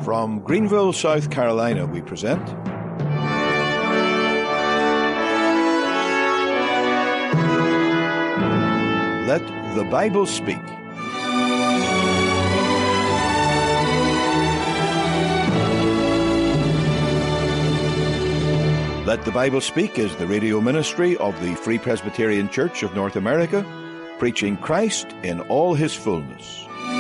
From Greenville, South Carolina, we present Let the Bible Speak. Let the Bible Speak is the radio ministry of the Free Presbyterian Church of North America, preaching Christ in all his fullness.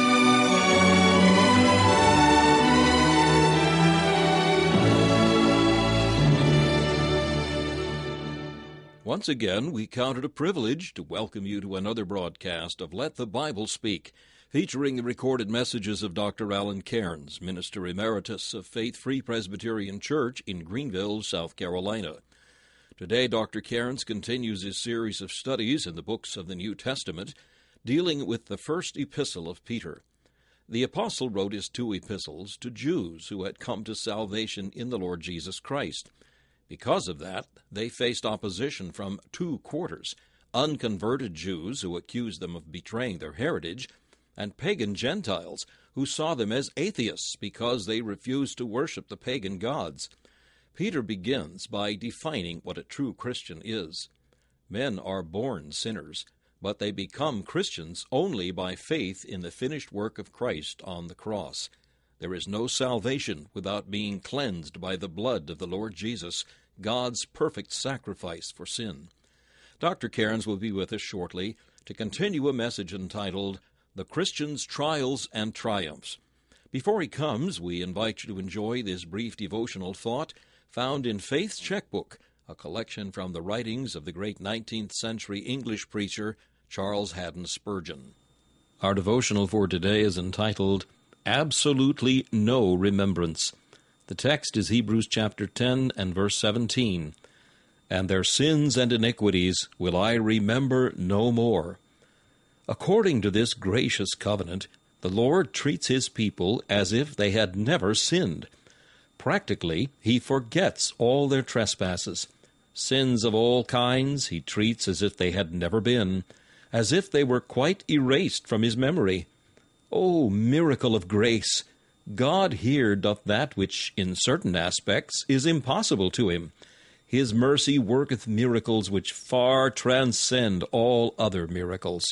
Once again, we count it a privilege to welcome you to another broadcast of Let the Bible Speak, featuring the recorded messages of Dr. Alan Cairns, Minister Emeritus of Faith Free Presbyterian Church in Greenville, South Carolina. Today, Dr. Cairns continues his series of studies in the books of the New Testament, dealing with the first epistle of Peter. The apostle wrote his two epistles to Jews who had come to salvation in the Lord Jesus Christ. Because of that, they faced opposition from two quarters: unconverted Jews who accused them of betraying their heritage, and pagan Gentiles who saw them as atheists because they refused to worship the pagan gods. Peter begins by defining what a true Christian is. Men are born sinners, but they become Christians only by faith in the finished work of Christ on the cross. There is no salvation without being cleansed by the blood of the Lord Jesus, God's perfect sacrifice for sin. Dr. Cairns will be with us shortly to continue a message entitled, The Christian's Trials and Triumphs. Before he comes, we invite you to enjoy this brief devotional thought found in Faith's Checkbook, a collection from the writings of the great 19th century English preacher Charles Haddon Spurgeon. Our devotional for today is entitled, Absolutely No Remembrance. The text is Hebrews chapter 10 and verse 17. And their sins and iniquities will I remember no more. According to this gracious covenant, the Lord treats his people as if they had never sinned. Practically, he forgets all their trespasses. Sins of all kinds he treats as if they had never been, as if they were quite erased from his memory. O miracle of grace! God here doth that which in certain aspects is impossible to him. His mercy worketh miracles which far transcend all other miracles.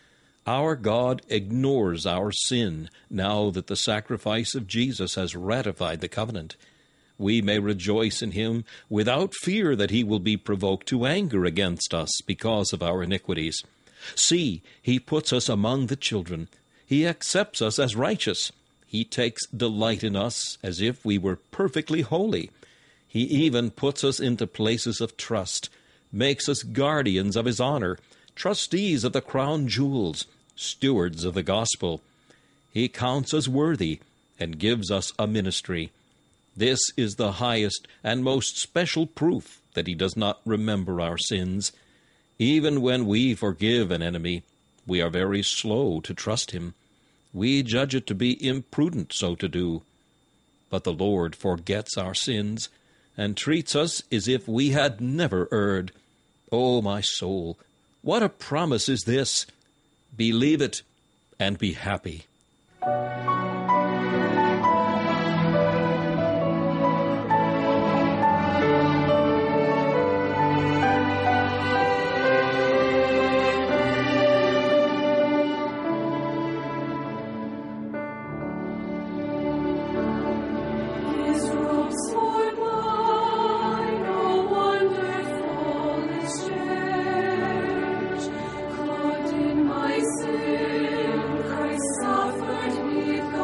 Our God ignores our sin now that the sacrifice of Jesus has ratified the covenant. We may rejoice in him without fear that he will be provoked to anger against us because of our iniquities. See, he puts us among the children. He accepts us as righteous. He takes delight in us as if we were perfectly holy. He even puts us into places of trust, makes us guardians of his honor, trustees of the crown jewels, stewards of the gospel. He counts us worthy and gives us a ministry. This is the highest and most special proof that he does not remember our sins. Even when we forgive an enemy, we are very slow to trust him. We judge it to be imprudent so to do. But the Lord forgets our sins and treats us as if we had never erred. O my soul, what a promise is this! Believe it and be happy. Christ suffered me.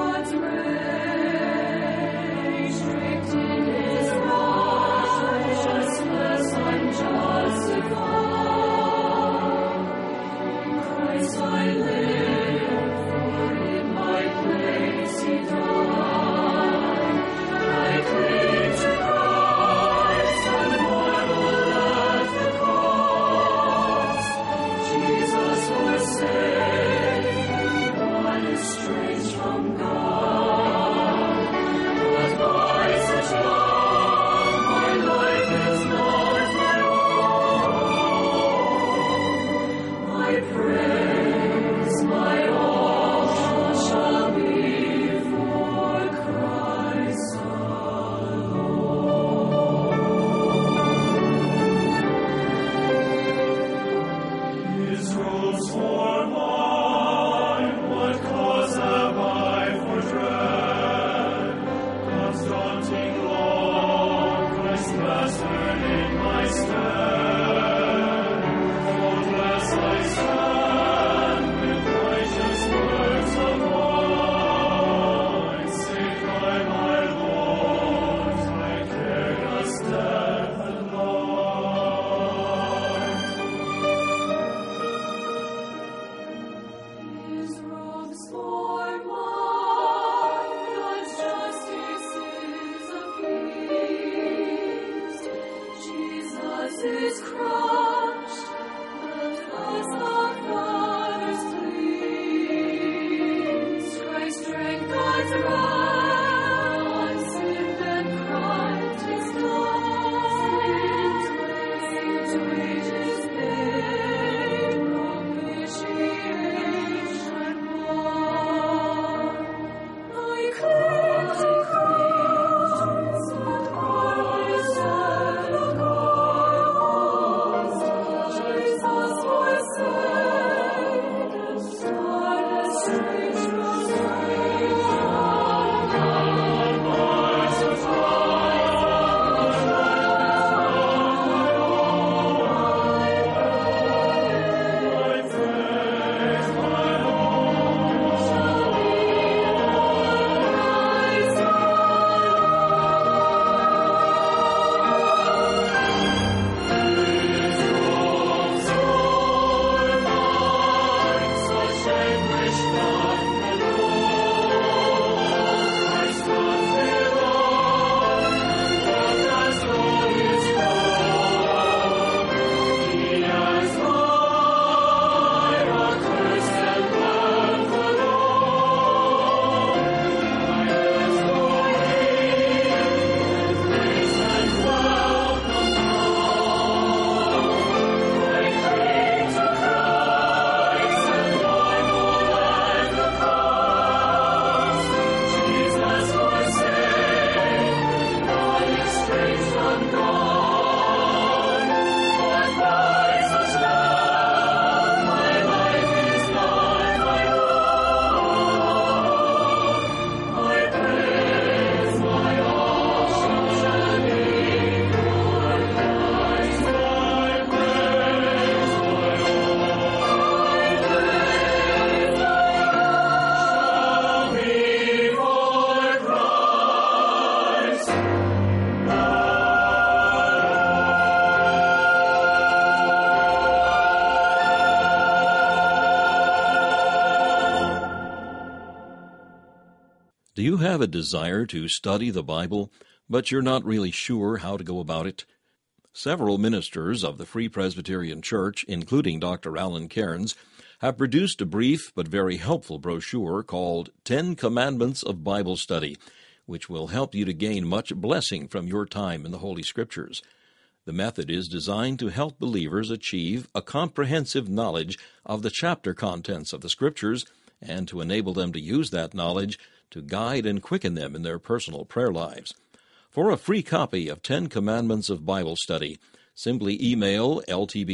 Do you have a desire to study the Bible, but you're not really sure how to go about it? Several ministers of the Free Presbyterian Church, including Dr. Alan Cairns, have produced a brief but very helpful brochure called 10 Commandments of Bible Study, which will help you to gain much blessing from your time in the Holy Scriptures. The method is designed to help believers achieve a comprehensive knowledge of the chapter contents of the Scriptures and to enable them to use that knowledge to guide and quicken them in their personal prayer lives. For a free copy of 10 Commandments of Bible Study, simply email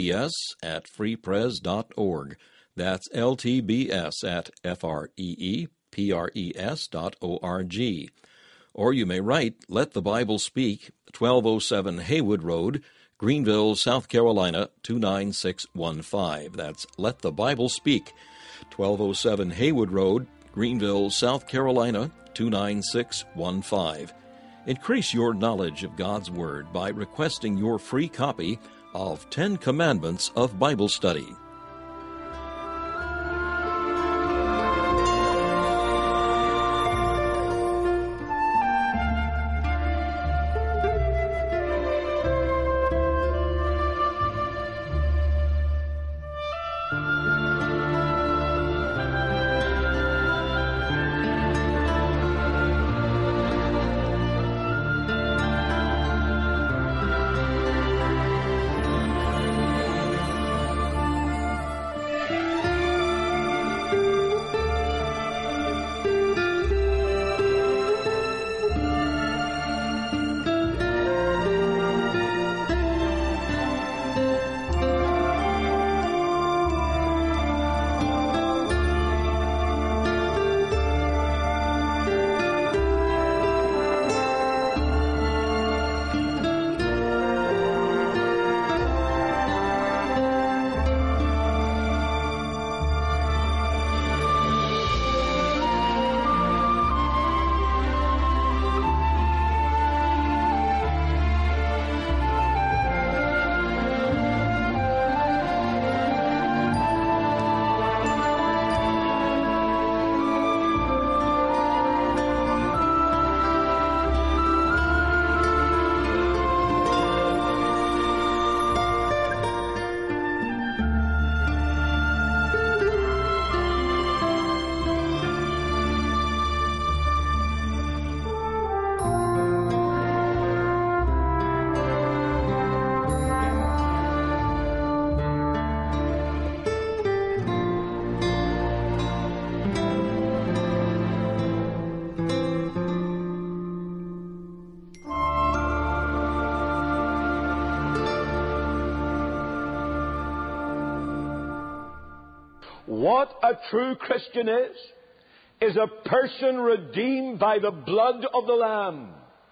ltbs@freepres.org. That's ltbs@freepres.org. Or you may write, Let the Bible Speak, 1207 Haywood Road, Greenville, South Carolina, 29615. That's Let the Bible Speak, 1207 Haywood Road, Greenville, South Carolina, 29615. Increase your knowledge of God's Word by requesting your free copy of 10 Commandments of Bible Study. What a true Christian is a person redeemed by the blood of the Lamb.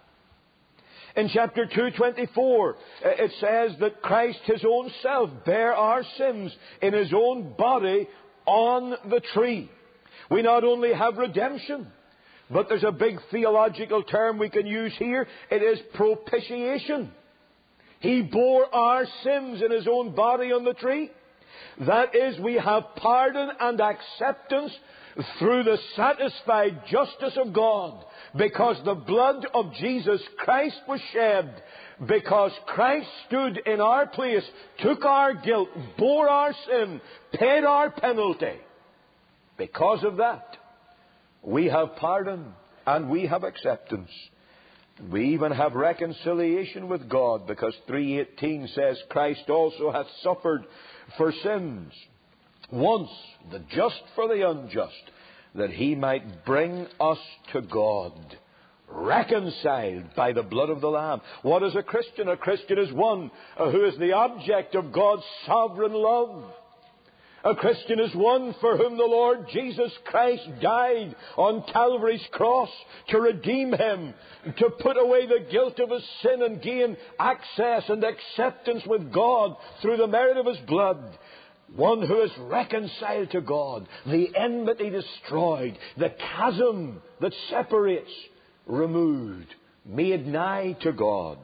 In chapter 2:24, it says that Christ His own self bare our sins in His own body on the tree. We not only have redemption, but there's a big theological term we can use here. It is propitiation. He bore our sins in His own body on the tree. That is, we have pardon and acceptance through the satisfied justice of God, because the blood of Jesus Christ was shed, because Christ stood in our place, took our guilt, bore our sin, paid our penalty. Because of that, we have pardon and we have acceptance. We even have reconciliation with God, because 3:18 says, Christ also hath suffered for sins once, the just for the unjust, that He might bring us to God, reconciled by the blood of the Lamb. What is a Christian? A Christian is one who is the object of God's sovereign love. A Christian is one for whom the Lord Jesus Christ died on Calvary's cross to redeem him, to put away the guilt of his sin and gain access and acceptance with God through the merit of His blood. One who is reconciled to God, the enmity destroyed, the chasm that separates removed, made nigh to God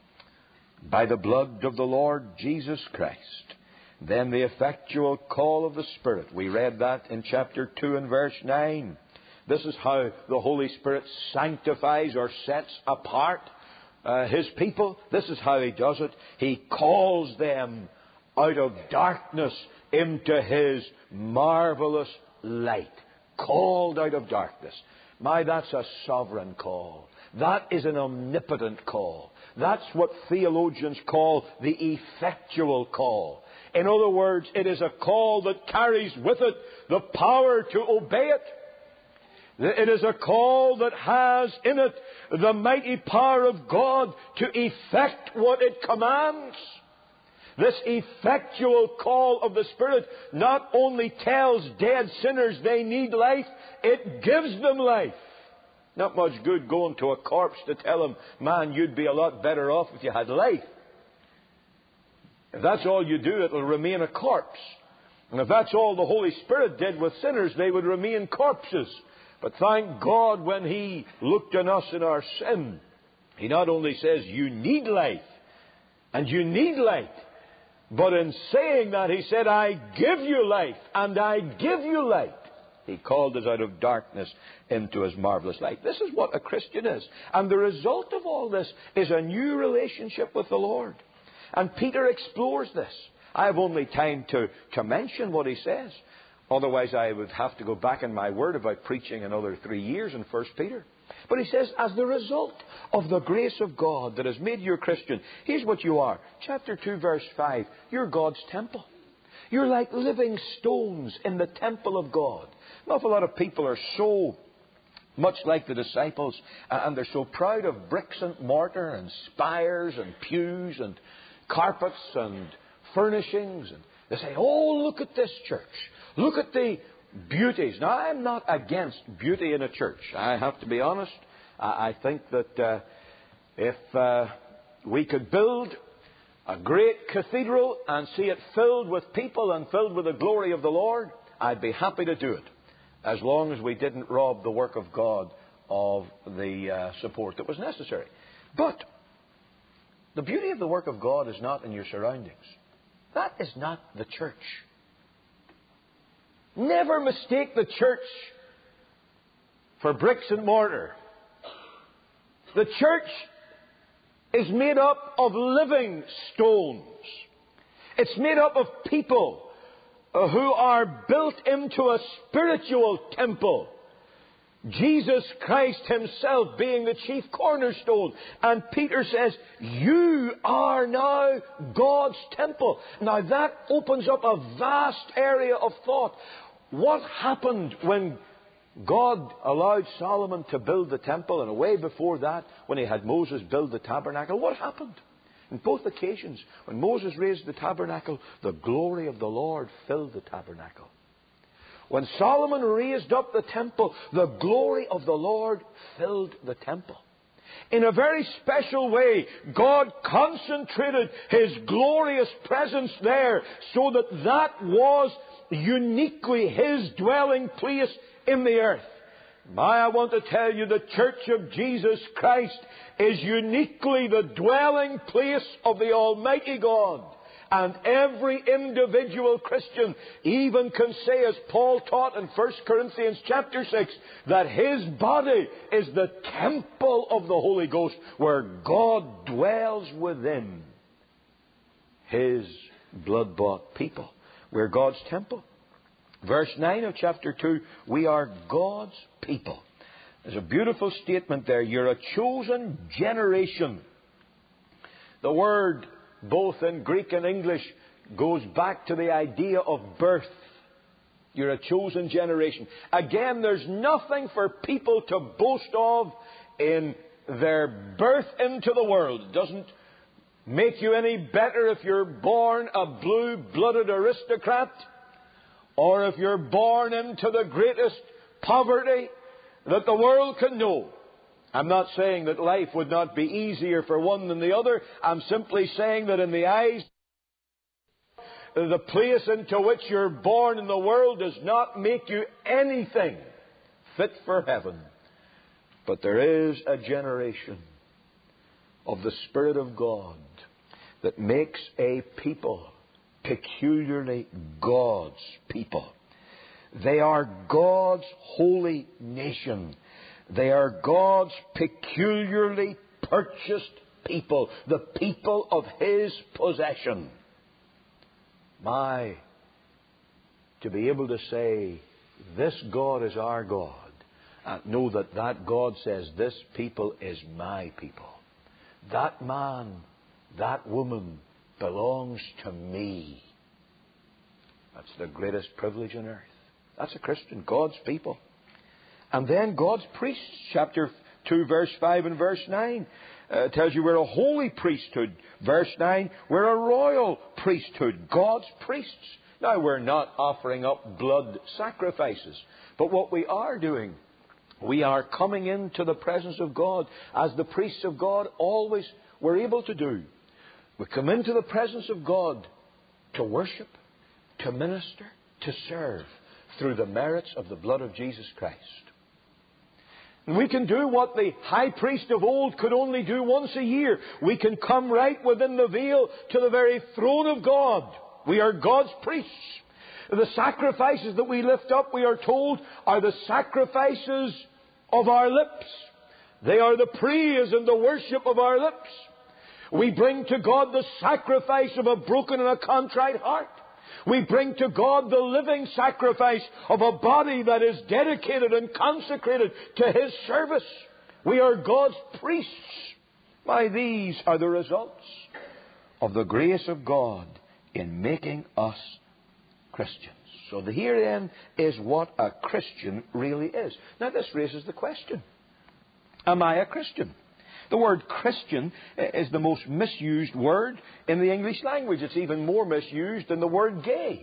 by the blood of the Lord Jesus Christ. Then the effectual call of the Spirit. We read that in chapter 2 and verse 9. This is how the Holy Spirit sanctifies or sets apart His people. This is how He does it. He calls them out of darkness into His marvelous light. Called out of darkness. My, that's a sovereign call. That is an omnipotent call. That's what theologians call the effectual call. In other words, it is a call that carries with it the power to obey it. It is a call that has in it the mighty power of God to effect what it commands. This effectual call of the Spirit not only tells dead sinners they need life, it gives them life. Not much good going to a corpse to tell him, man, you'd be a lot better off if you had life. If that's all you do, it'll remain a corpse. And if that's all the Holy Spirit did with sinners, they would remain corpses. But thank God, when He looked on us in our sin, He not only says, you need life, and you need light, but in saying that, He said, I give you life, and I give you light. He called us out of darkness into His marvelous light. This is what a Christian is. And the result of all this is a new relationship with the Lord. And Peter explores this. I have only time to mention what he says. Otherwise, I would have to go back in my word about preaching another 3 years in 1 Peter. But he says, as the result of the grace of God that has made you a Christian, here's what you are. Chapter 2, verse 5. You're God's temple. You're like living stones in the temple of God. An awful lot of people are so much like the disciples, and they're so proud of bricks and mortar and spires and pews and carpets and furnishings. And they say, oh, look at this church. Look at the beauties. Now, I'm not against beauty in a church. I have to be honest. I think that if we could build a great cathedral and see it filled with people and filled with the glory of the Lord, I'd be happy to do it, as long as we didn't rob the work of God of the support that was necessary. But the beauty of the work of God is not in your surroundings. That is not the church. Never mistake the church for bricks and mortar. The church is made up of living stones. It's made up of people who are built into a spiritual temple. Jesus Christ Himself being the chief cornerstone. And Peter says, you are now God's temple. Now that opens up a vast area of thought. What happened when God allowed Solomon to build the temple, and way before that, when he had Moses build the tabernacle? What happened? In both occasions, when Moses raised the tabernacle, the glory of the Lord filled the tabernacle. When Solomon raised up the temple, the glory of the Lord filled the temple. In a very special way, God concentrated His glorious presence there so that that was uniquely His dwelling place in the earth. I want to tell you, the Church of Jesus Christ is uniquely the dwelling place of the Almighty God. And every individual Christian even can say, as Paul taught in 1 Corinthians chapter 6, that his body is the temple of the Holy Ghost, where God dwells within His blood-bought people. We're God's temple. Verse 9 of chapter 2, we are God's people. There's a beautiful statement there. You're a chosen generation. The word, both in Greek and English, goes back to the idea of birth. You're a chosen generation. Again, there's nothing for people to boast of in their birth into the world. It doesn't make you any better if you're born a blue-blooded aristocrat, or if you're born into the greatest poverty that the world can know. I'm not saying that life would not be easier for one than the other. I'm simply saying that in the eyes, the place into which you're born in the world does not make you anything fit for heaven. But there is a generation of the Spirit of God that makes a people peculiarly God's people. They are God's holy nation. They are God's peculiarly purchased people, the people of His possession. To be able to say, this God is our God, and know that that God says, this people is my people. That man, that woman belongs to me. That's the greatest privilege on earth. That's a Christian, God's people. And then God's priests, chapter 2, verse 5 and verse 9, tells you we're a holy priesthood. Verse 9, we're a royal priesthood, God's priests. Now, we're not offering up blood sacrifices, but what we are doing, we are coming into the presence of God as the priests of God always were able to do. We come into the presence of God to worship, to minister, to serve through the merits of the blood of Jesus Christ. And we can do what the high priest of old could only do once a year. We can come right within the veil to the very throne of God. We are God's priests. The sacrifices that we lift up, we are told, are the sacrifices of our lips. They are the praise and the worship of our lips. We bring to God the sacrifice of a broken and a contrite heart. We bring to God the living sacrifice of a body that is dedicated and consecrated to His service. We are God's priests. These are the results of the grace of God in making us Christians. So here then is what a Christian really is. Now this raises the question, am I a Christian? The word Christian is the most misused word in the English language. It's even more misused than the word gay.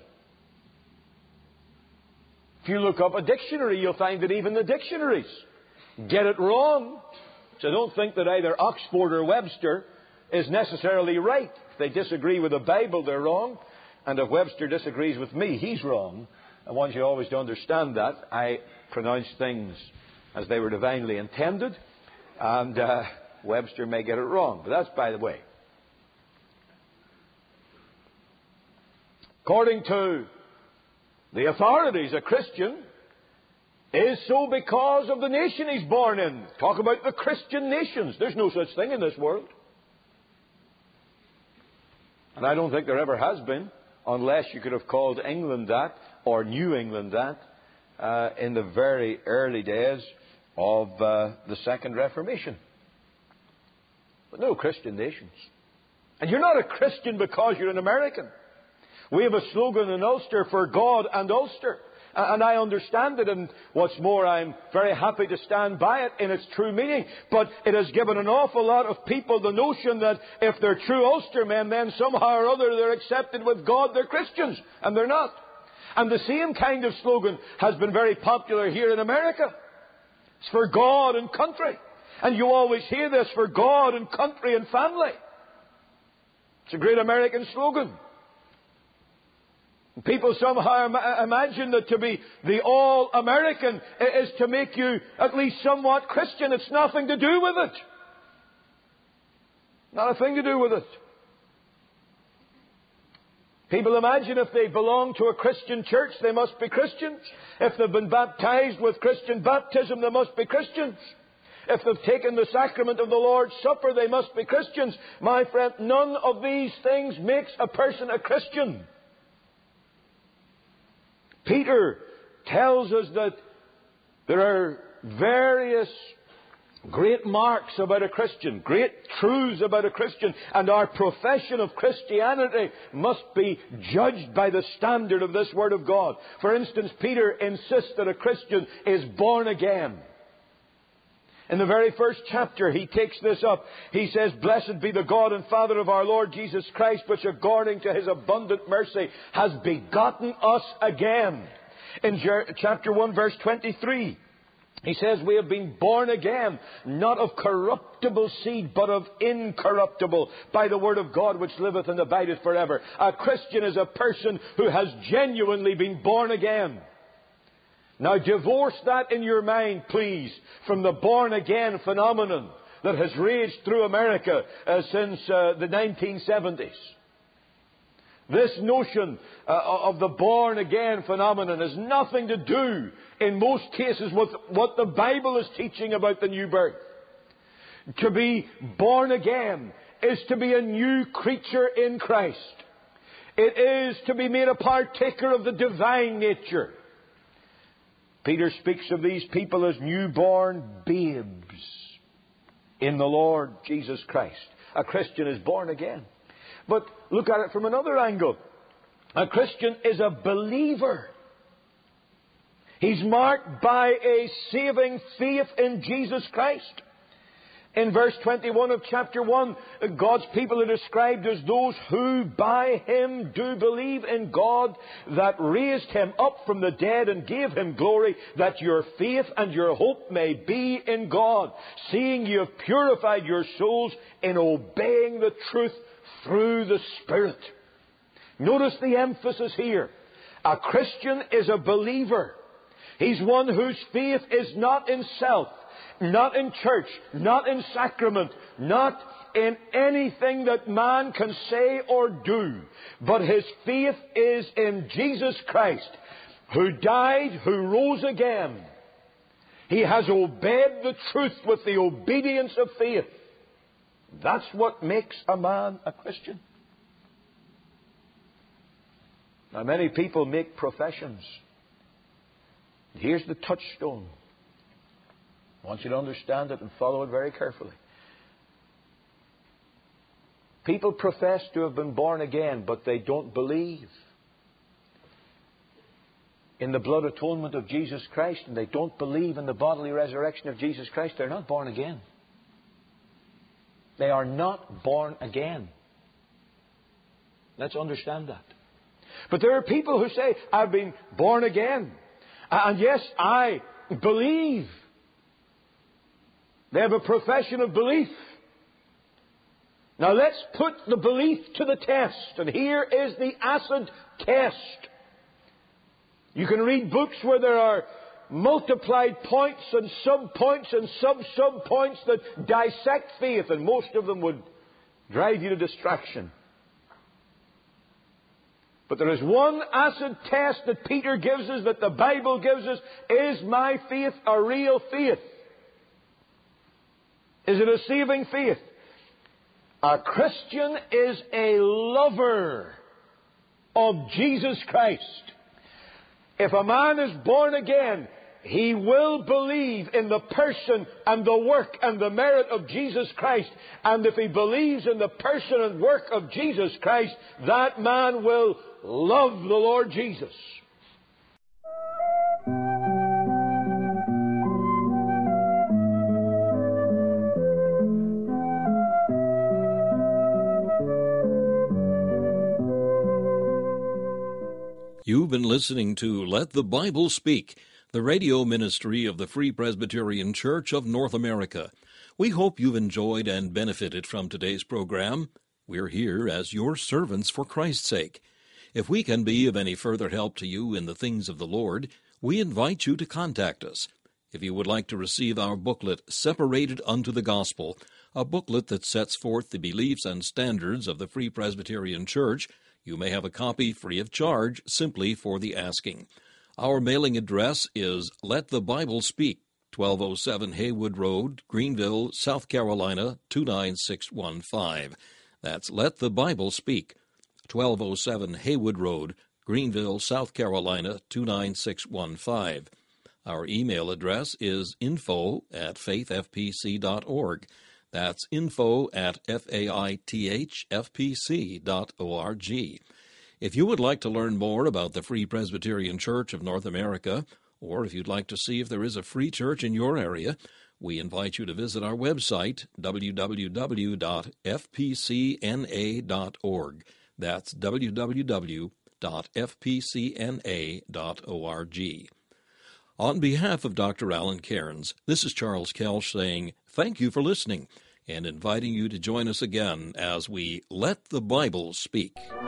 If you look up a dictionary, you'll find that even the dictionaries get it wrong. So don't think that either Oxford or Webster is necessarily right. If they disagree with the Bible, they're wrong. And if Webster disagrees with me, he's wrong. I want you always to understand that. I pronounce things as they were divinely intended. And Webster may get it wrong, but that's by the way. According to the authorities, a Christian is so because of the nation he's born in. Talk about the Christian nations. There's no such thing in this world. And I don't think there ever has been, unless you could have called England that, or New England that, in the very early days of the Second Reformation. But no Christian nations. And you're not a Christian because you're an American. We have a slogan in Ulster, for God and Ulster. And I understand it, and what's more, I'm very happy to stand by it in its true meaning. But it has given an awful lot of people the notion that if they're true Ulstermen, then somehow or other they're accepted with God, they're Christians. And they're not. And the same kind of slogan has been very popular here in America. It's for God and country. And you always hear this, for God and country and family. It's a great American slogan. People somehow imagine that to be the all-American is to make you at least somewhat Christian. It's nothing to do with it. Not a thing to do with it. People imagine if they belong to a Christian church, they must be Christians. If they've been baptized with Christian baptism, they must be Christians. If they've taken the sacrament of the Lord's Supper, they must be Christians. My friend, none of these things makes a person a Christian. Peter tells us that there are various great marks about a Christian, great truths about a Christian, and our profession of Christianity must be judged by the standard of this Word of God. For instance, Peter insists that a Christian is born again. In the very first chapter, he takes this up. He says, "Blessed be the God and Father of our Lord Jesus Christ, which according to His abundant mercy has begotten us again." In chapter 1, verse 23, he says, "We have been born again, not of corruptible seed, but of incorruptible, by the word of God which liveth and abideth forever." A Christian is a person who has genuinely been born again. Now divorce that in your mind, please, from the born-again phenomenon that has raged through America since the 1970s. This notion of the born-again phenomenon has nothing to do, in most cases, with what the Bible is teaching about the new birth. To be born again is to be a new creature in Christ. It is to be made a partaker of the divine nature. Peter speaks of these people as newborn babes in the Lord Jesus Christ. A Christian is born again. But look at it from another angle. A Christian is a believer. He's marked by a saving faith in Jesus Christ. In verse 21 of chapter 1, God's people are described as those who by Him do believe in God that raised Him up from the dead and gave Him glory, that your faith and your hope may be in God, seeing you have purified your souls in obeying the truth through the Spirit. Notice the emphasis here. A Christian is a believer. He's one whose faith is not in self, not in church, not in sacrament, not in anything that man can say or do. But his faith is in Jesus Christ, who died, who rose again. He has obeyed the truth with the obedience of faith. That's what makes a man a Christian. Now, many people make professions. Here's the touchstone. I want you to understand it and follow it very carefully. People profess to have been born again, but they don't believe in the blood atonement of Jesus Christ, and they don't believe in the bodily resurrection of Jesus Christ. They're not born again. They are not born again. Let's understand that. But there are people who say, "I've been born again. And yes, I believe." They have a profession of belief. Now let's put the belief to the test. And here is the acid test. You can read books where there are multiplied points and sub-points and sub-sub-points that dissect faith, and most of them would drive you to distraction. But there is one acid test that Peter gives us, that the Bible gives us. Is my faith a real faith? Is it a saving faith? A Christian is a lover of Jesus Christ. If a man is born again, he will believe in the person and the work and the merit of Jesus Christ. And if he believes in the person and work of Jesus Christ, that man will love the Lord Jesus. You You've been listening to Let the Bible Speak, the radio ministry of the Free Presbyterian Church of North America. We hope you've enjoyed and benefited from today's program. We're here as your servants for Christ's sake. If we can be of any further help to you in the things of the Lord, we invite you to contact us. If you would like to receive our booklet, Separated Unto the Gospel, a booklet that sets forth the beliefs and standards of the Free Presbyterian Church, you may have a copy free of charge simply for the asking. Our mailing address is Let the Bible Speak, 1207 Haywood Road, Greenville, South Carolina, 29615. That's Let the Bible Speak, 1207 Haywood Road, Greenville, South Carolina, 29615. Our email address is info@faithfpc.org. That's info@faithfpc.org. If you would like to learn more about the Free Presbyterian Church of North America, or if you'd like to see if there is a free church in your area, we invite you to visit our website, www.fpcna.org. That's www.fpcna.org. On behalf of Dr. Alan Cairns, this is Charles Kelch saying thank you for listening and inviting you to join us again as we Let the Bible Speak.